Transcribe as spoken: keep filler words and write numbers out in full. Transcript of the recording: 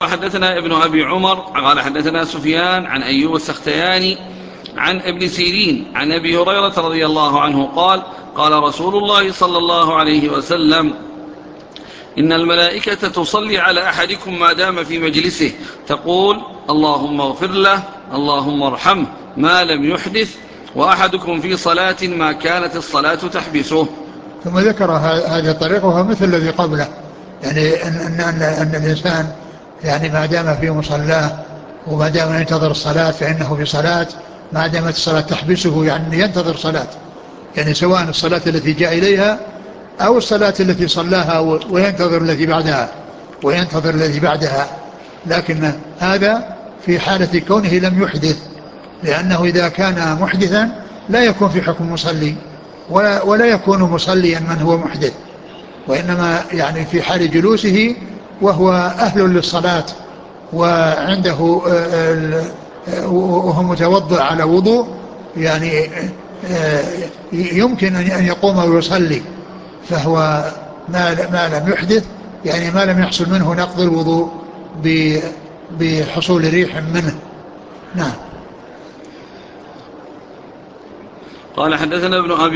حدثنا ابن أبي عمر قال حدثنا سفيان عن أيوب السختياني عن ابن سيرين عن أبي هريرة رضي الله عنه قال قال رسول الله صلى الله عليه وسلم إن الملائكة تصلي على أحدكم ما دام في مجلسه تقول اللهم اغفر له اللهم ارحمه ما لم يحدث وأحدكم في صلاة ما كانت الصلاة تحبسه. ثم ذكر هذا الطريق وهو مثل الذي قبله، يعني أن, أن, أن, أن الإنسان يعني ما دام في مصلاه وما دام ينتظر الصلاة فإنه في صلاة ما دامت الصلاة تحبسه، يعني ينتظر صلاة، يعني سواء الصلاة التي جاء إليها أو الصلاة التي صلاها وينتظر التي بعدها وينتظر التي بعدها لكن هذا في حالة كونه لم يحدث، لأنه إذا كان محدثا لا يكون في حكم مصلي ولا, ولا يكون مصليا من هو محدث، وإنما يعني في حال جلوسه وهو أهل للصلاة وعنده وهو متوضع على وضوء، يعني يمكن أن يقوم ويصلي، فهو ما لم يحدث يعني ما لم يحصل منه نقض الوضوء بحصول ريح منه. نعم. قال حدثنا ابن أبي